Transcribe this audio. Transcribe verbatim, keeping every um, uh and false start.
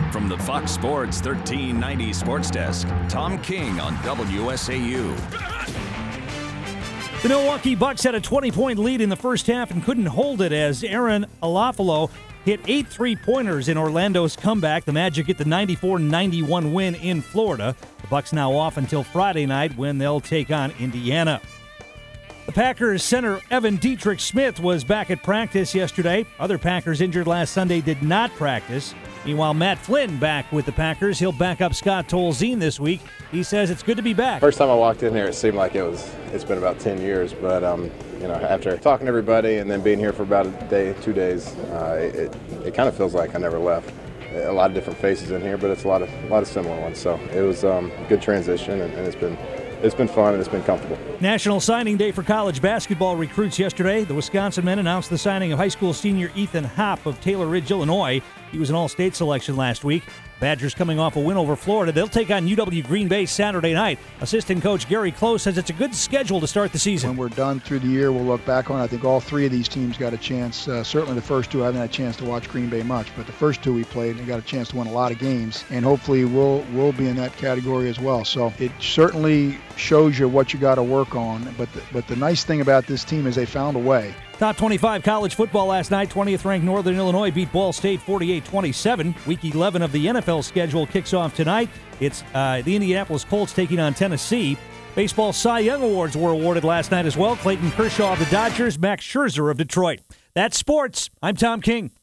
From the Fox Sports thirteen ninety Sports Desk, Tom King on W S A U. The Milwaukee Bucks had a twenty-point lead in the first half and couldn't hold it as Aaron Alafalo hit eight three-pointers in Orlando's comeback. The Magic get the ninety-four ninety-one win in Florida. The Bucks now off until Friday night when they'll take on Indiana. The Packers center Evan Dietrich Smith was back at practice yesterday. Other Packers injured last Sunday did not practice. Meanwhile, Matt Flynn back with the Packers. He'll back up Scott Tolzien this week. He says it's good to be back. First time I walked in here, it seemed like it was. It's been about ten years, but um, you know, after talking to everybody and then being here for about a day, two days, uh, it it kind of feels like I never left. A lot of different faces in here, but it's a lot of a lot of similar ones. So it was um, a good transition, and, and it's been. It's been fun and it's been comfortable. National Signing Day for college basketball recruits yesterday. The Wisconsin men announced the signing of high school senior Ethan Hopp of Taylor Ridge, Illinois. He was an all-state selection last week. Badgers coming off a win over Florida. They'll take on U W Green Bay Saturday night. Assistant coach Gary Close says it's a good schedule to start the season. When we're done through the year, we'll look back on it. I think all three of these teams got a chance. Uh, certainly the first two, I haven't had a chance to watch Green Bay much, but the first two we played, they got a chance to win a lot of games, and hopefully we'll, we'll be in that category as well. So it certainly shows you what you got to work on, but the, but the nice thing about this team is they found a way. Top twenty-five college football last night. twentieth-ranked Northern Illinois beat Ball State forty-eight twenty-seven. Week eleven of the N F L schedule kicks off tonight. It's uh, the Indianapolis Colts taking on Tennessee. Baseball Cy Young Awards were awarded last night as well. Clayton Kershaw of the Dodgers, Max Scherzer of Detroit. That's sports. I'm Tom King.